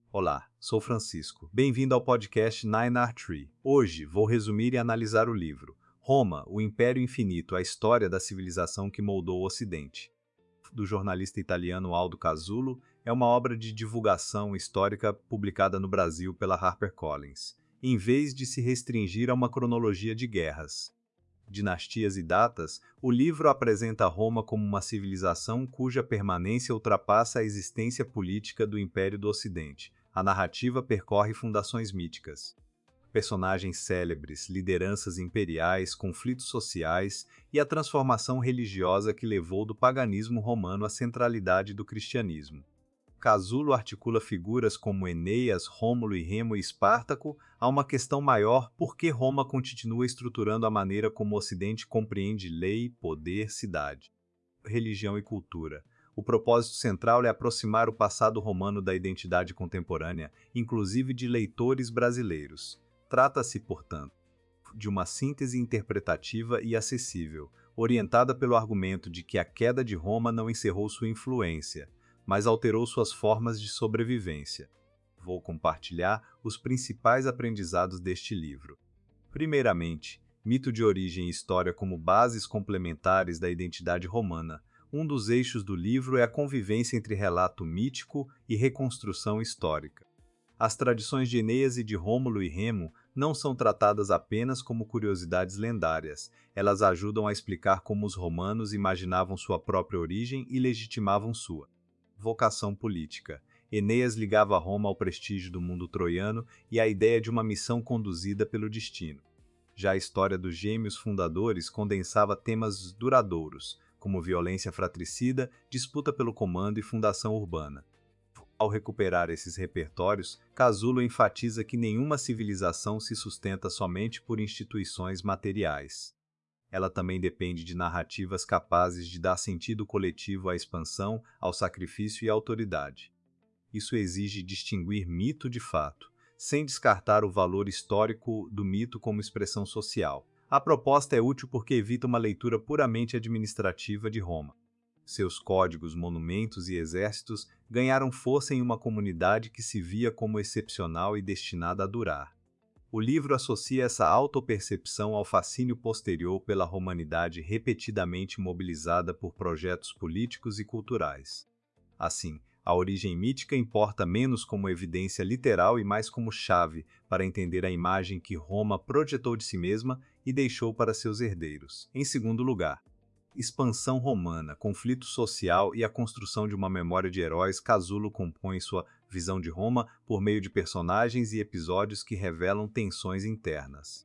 Olá, sou Francisco. Bem-vindo ao podcast Nine Art Tree. Hoje vou resumir e analisar o livro Roma, o Império Infinito, a história da civilização que moldou o Ocidente, do jornalista italiano Aldo Casulo. É uma obra de divulgação histórica publicada no Brasil pela HarperCollins, em vez de se restringir a uma cronologia de guerras, dinastias e datas. O livro apresenta Roma como uma civilização cuja permanência ultrapassa a existência política do Império do Ocidente. A narrativa percorre fundações míticas, personagens célebres, lideranças imperiais, conflitos sociais e a transformação religiosa que levou do paganismo romano à centralidade do cristianismo. Casulo articula figuras como Enéas, Rômulo e Remo e Espartaco a uma questão maior: por que Roma continua estruturando a maneira como o Ocidente compreende lei, poder, cidade, religião e cultura. O propósito central é aproximar o passado romano da identidade contemporânea, inclusive de leitores brasileiros. Trata-se, portanto, de uma síntese interpretativa e acessível, orientada pelo argumento de que a queda de Roma não encerrou sua influência, mas alterou suas formas de sobrevivência. Vou compartilhar os principais aprendizados deste livro. Primeiramente, mito de origem e história como bases complementares da identidade romana. Um dos eixos do livro é a convivência entre relato mítico e reconstrução histórica. As tradições de Enéas e de Rômulo e Remo não são tratadas apenas como curiosidades lendárias, elas ajudam a explicar como os romanos imaginavam sua própria origem e legitimavam sua vocação política. Enéas ligava Roma ao prestígio do mundo troiano e à ideia de uma missão conduzida pelo destino. Já a história dos gêmeos fundadores condensava temas duradouros, como violência fratricida, disputa pelo comando e fundação urbana. Ao recuperar esses repertórios, Casulo enfatiza que nenhuma civilização se sustenta somente por instituições materiais. Ela também depende de narrativas capazes de dar sentido coletivo à expansão, ao sacrifício e à autoridade. Isso exige distinguir mito de fato, sem descartar o valor histórico do mito como expressão social. A proposta é útil porque evita uma leitura puramente administrativa de Roma. Seus códigos, monumentos e exércitos ganharam força em uma comunidade que se via como excepcional e destinada a durar. O livro associa essa autopercepção ao fascínio posterior pela romanidade repetidamente mobilizada por projetos políticos e culturais. Assim, a origem mítica importa menos como evidência literal e mais como chave para entender a imagem que Roma projetou de si mesma e deixou para seus herdeiros. Em segundo lugar, expansão romana, conflito social e a construção de uma memória de heróis. Casulo compõe sua visão de Roma por meio de personagens e episódios que revelam tensões internas,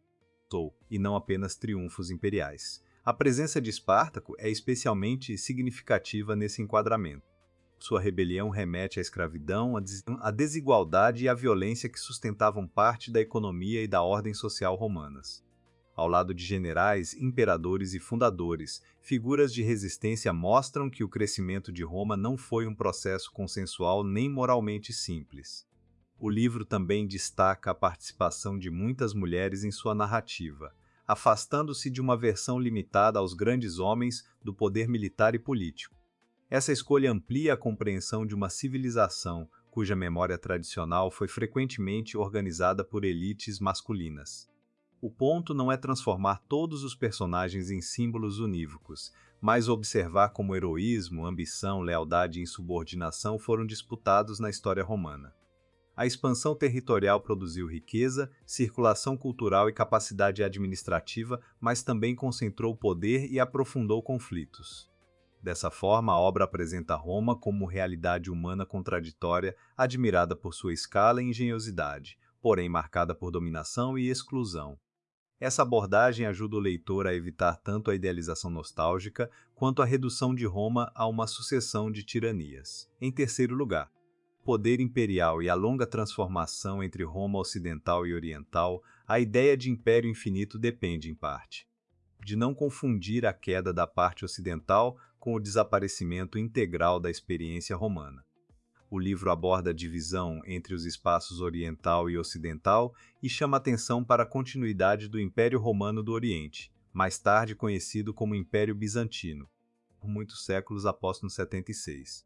e não apenas triunfos imperiais. A presença de Espartaco é especialmente significativa nesse enquadramento. Sua rebelião remete à escravidão, à desigualdade e à violência que sustentavam parte da economia e da ordem social romanas. Ao lado de generais, imperadores e fundadores, figuras de resistência mostram que o crescimento de Roma não foi um processo consensual nem moralmente simples. O livro também destaca a participação de muitas mulheres em sua narrativa, afastando-se de uma versão limitada aos grandes homens do poder militar e político. Essa escolha amplia a compreensão de uma civilização cuja memória tradicional foi frequentemente organizada por elites masculinas. O ponto não é transformar todos os personagens em símbolos unívocos, mas observar como heroísmo, ambição, lealdade e insubordinação foram disputados na história romana. A expansão territorial produziu riqueza, circulação cultural e capacidade administrativa, mas também concentrou poder e aprofundou conflitos. Dessa forma, a obra apresenta Roma como realidade humana contraditória, admirada por sua escala e engenhosidade, porém marcada por dominação e exclusão. Essa abordagem ajuda o leitor a evitar tanto a idealização nostálgica quanto a redução de Roma a uma sucessão de tiranias. Em terceiro lugar, o poder imperial e a longa transformação entre Roma ocidental e oriental. A ideia de império infinito depende, em parte, de não confundir a queda da parte ocidental com o desaparecimento integral da experiência romana. O livro aborda a divisão entre os espaços oriental e ocidental e chama atenção para a continuidade do Império Romano do Oriente, mais tarde conhecido como Império Bizantino, por muitos séculos após no 76.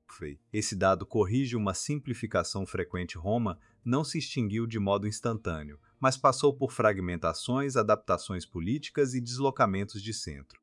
Esse dado corrige uma simplificação frequente. Roma não se extinguiu de modo instantâneo, mas passou por fragmentações, adaptações políticas e deslocamentos de centro.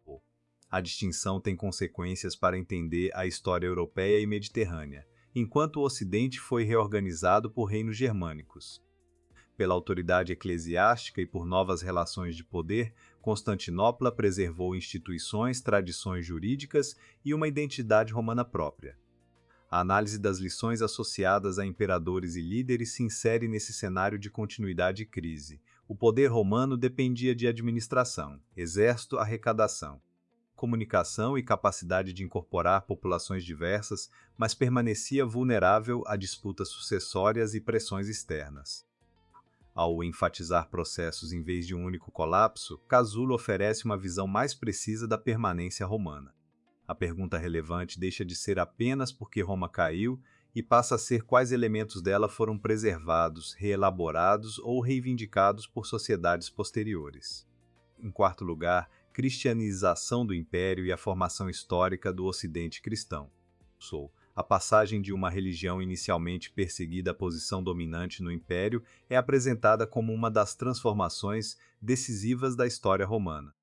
A distinção tem consequências para entender a história europeia e mediterrânea, enquanto o Ocidente foi reorganizado por reinos germânicos. Pela autoridade eclesiástica e por novas relações de poder, Constantinopla preservou instituições, tradições jurídicas e uma identidade romana própria. A análise das lições associadas a imperadores e líderes se insere nesse cenário de continuidade e crise. O poder romano dependia de administração, exército, arrecadação, comunicação e capacidade de incorporar populações diversas, mas permanecia vulnerável a disputas sucessórias e pressões externas. Ao enfatizar processos em vez de um único colapso, Casulo oferece uma visão mais precisa da permanência romana. A pergunta relevante deixa de ser apenas por que Roma caiu e passa a ser quais elementos dela foram preservados, reelaborados ou reivindicados por sociedades posteriores. Em quarto lugar, cristianização do Império e a formação histórica do Ocidente cristão. A passagem de uma religião inicialmente perseguida à posição dominante no Império é apresentada como uma das transformações decisivas da história romana.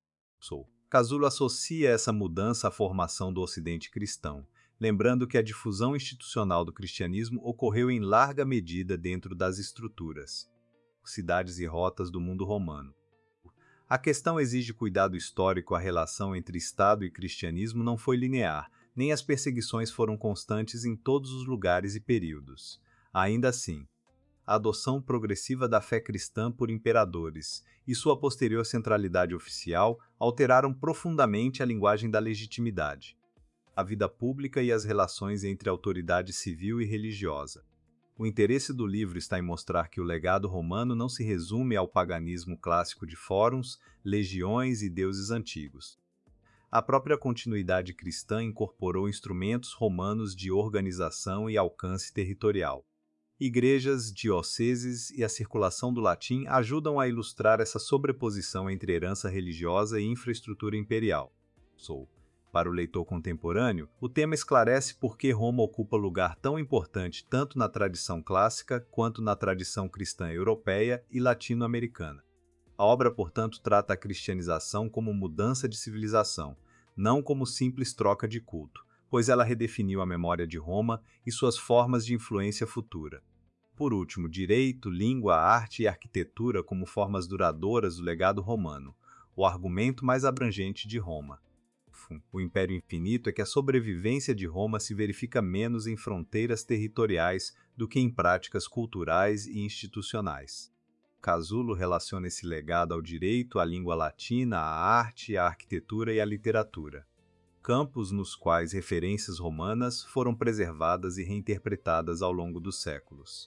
Casulo associa essa mudança à formação do Ocidente cristão, lembrando que a difusão institucional do cristianismo ocorreu em larga medida dentro das estruturas, cidades e rotas do mundo romano. A questão exige cuidado histórico. A relação entre Estado e cristianismo não foi linear, nem as perseguições foram constantes em todos os lugares e períodos. Ainda assim, a adoção progressiva da fé cristã por imperadores e sua posterior centralidade oficial alteraram profundamente a linguagem da legitimidade, a vida pública e as relações entre autoridade civil e religiosa. O interesse do livro está em mostrar que o legado romano não se resume ao paganismo clássico de fóruns, legiões e deuses antigos. A própria continuidade cristã incorporou instrumentos romanos de organização e alcance territorial. Igrejas, dioceses e a circulação do latim ajudam a ilustrar essa sobreposição entre herança religiosa e infraestrutura imperial. Para o leitor contemporâneo, o tema esclarece por que Roma ocupa lugar tão importante tanto na tradição clássica quanto na tradição cristã europeia e latino-americana. A obra, portanto, trata a cristianização como mudança de civilização, não como simples troca de culto, pois ela redefiniu a memória de Roma e suas formas de influência futura. Por último, direito, língua, arte e arquitetura como formas duradouras do legado romano, o argumento mais abrangente de Roma. O Império Infinito é que a sobrevivência de Roma se verifica menos em fronteiras territoriais do que em práticas culturais e institucionais. Casulo relaciona esse legado ao direito, à língua latina, à arte, à arquitetura e à literatura, campos nos quais referências romanas foram preservadas e reinterpretadas ao longo dos séculos.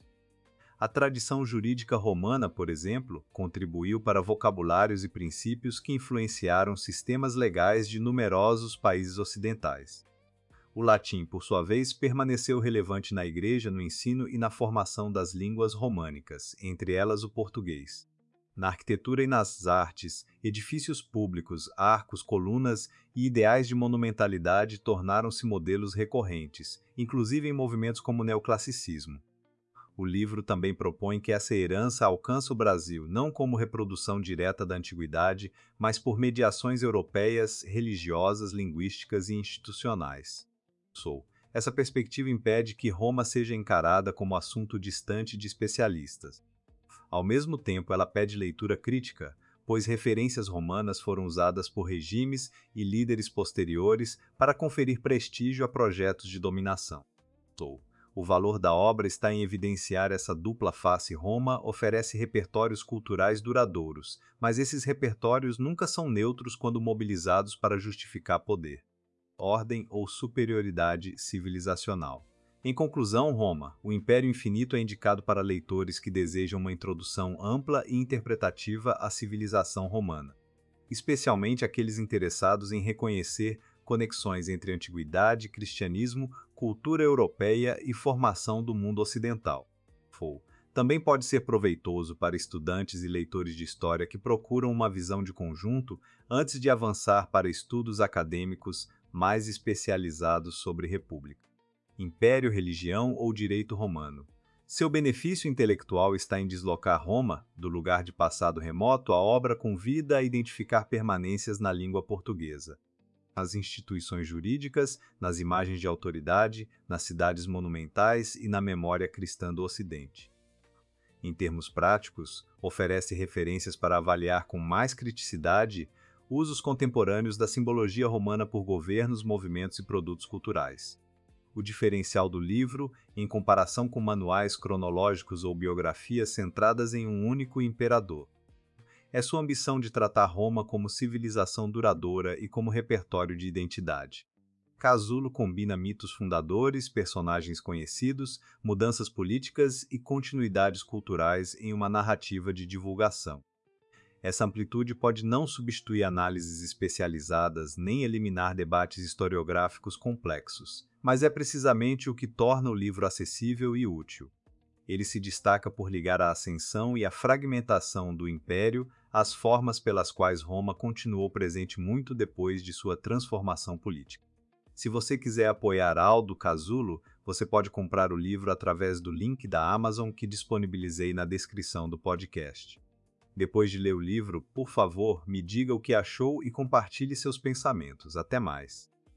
A tradição jurídica romana, por exemplo, contribuiu para vocabulários e princípios que influenciaram sistemas legais de numerosos países ocidentais. O latim, por sua vez, permaneceu relevante na Igreja, no ensino e na formação das línguas românicas, entre elas o português. Na arquitetura e nas artes, edifícios públicos, arcos, colunas e ideais de monumentalidade tornaram-se modelos recorrentes, inclusive em movimentos como o neoclassicismo. O livro também propõe que essa herança alcança o Brasil não como reprodução direta da antiguidade, mas por mediações europeias, religiosas, linguísticas e institucionais. Essa perspectiva impede que Roma seja encarada como assunto distante de especialistas. Ao mesmo tempo, ela pede leitura crítica, pois referências romanas foram usadas por regimes e líderes posteriores para conferir prestígio a projetos de dominação. O valor da obra está em evidenciar essa dupla face. Roma oferece repertórios culturais duradouros, mas esses repertórios nunca são neutros quando mobilizados para justificar poder, ordem ou superioridade civilizacional. Em conclusão, Roma, o Império Infinito é indicado para leitores que desejam uma introdução ampla e interpretativa à civilização romana, especialmente aqueles interessados em reconhecer conexões entre antiguidade, cristianismo, cultura europeia e formação do mundo ocidental. Também pode ser proveitoso para estudantes e leitores de história que procuram uma visão de conjunto antes de avançar para estudos acadêmicos mais especializados sobre república. Império, religião ou direito romano. Seu benefício intelectual está em deslocar Roma, do lugar de passado remoto, a obra convida a identificar permanências na língua portuguesa, nas instituições jurídicas, nas imagens de autoridade, nas cidades monumentais e na memória cristã do Ocidente. Em termos práticos, oferece referências para avaliar com mais criticidade usos contemporâneos da simbologia romana por governos, movimentos e produtos culturais. O diferencial do livro, em comparação com manuais cronológicos ou biografias centradas em um único imperador, é sua ambição de tratar Roma como civilização duradoura e como repertório de identidade. Casulo combina mitos fundadores, personagens conhecidos, mudanças políticas e continuidades culturais em uma narrativa de divulgação. Essa amplitude pode não substituir análises especializadas nem eliminar debates historiográficos complexos, mas é precisamente o que torna o livro acessível e útil. Ele se destaca por ligar a ascensão e a fragmentação do Império às formas pelas quais Roma continuou presente muito depois de sua transformação política. Se você quiser apoiar Aldo Casulo, você pode comprar o livro através do link da Amazon que disponibilizei na descrição do podcast. Depois de ler o livro, por favor, me diga o que achou e compartilhe seus pensamentos. Até mais!